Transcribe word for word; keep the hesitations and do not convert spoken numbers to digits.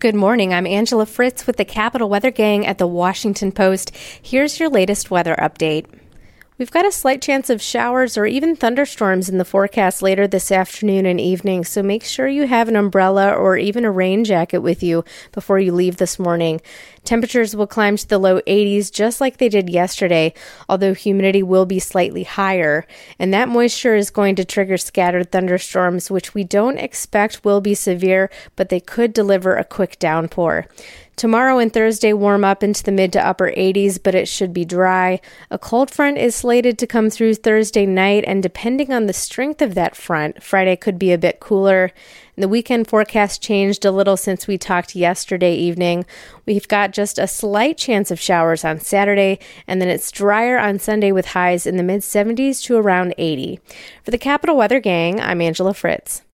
Good morning. I'm Angela Fritz with the Capital Weather Gang at the Washington Post. Here's your latest weather update. We've got a slight chance of showers or even thunderstorms in the forecast later this afternoon and evening, so make sure you have an umbrella or even a rain jacket with you before you leave this morning. Temperatures will climb to the low eighties just like they did yesterday, although humidity will be slightly higher, and that moisture is going to trigger scattered thunderstorms, which we don't expect will be severe, but they could deliver a quick downpour. Tomorrow and Thursday warm up into the mid to upper eighties, but it should be dry. A cold front is slated to come through Thursday night, and depending on the strength of that front, Friday could be a bit cooler. The weekend forecast changed a little since we talked yesterday evening. We've got just a slight chance of showers on Saturday, and then it's drier on Sunday with highs in the mid seventies to around eighty. For the Capital Weather Gang, I'm Angela Fritz.